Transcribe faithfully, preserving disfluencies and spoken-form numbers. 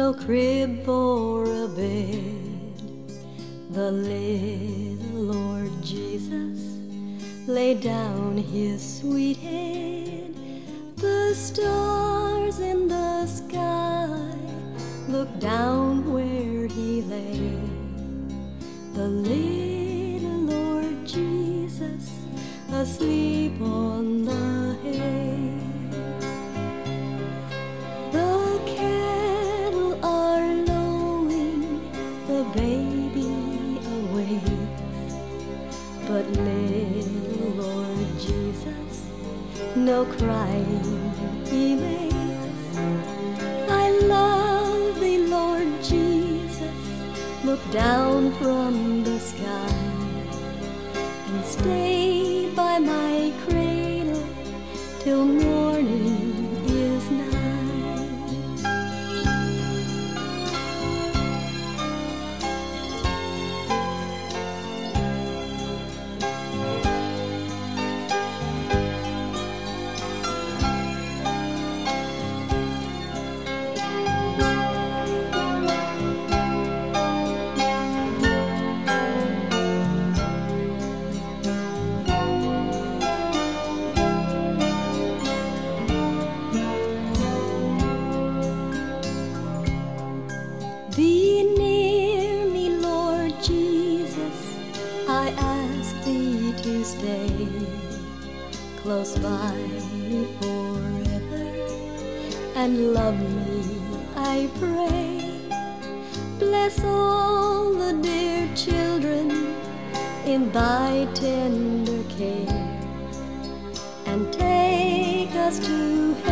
no crib for a bed. The little Lord Jesus laid down his sweet head. The stars in the sky looked down where he lay. The little Lord Jesus asleep on the hay. The cattle are lowing, the baby awakes, but little Lord Jesus, no crying he makes. I love thee, Lord Jesus, look down from the sky and stay by my cradle till morning is nigh. Be near me, Lord Jesus, I ask thee to stay close by me forever and love me, I pray. Bless all the dear children in thy tender care, and take us to heaven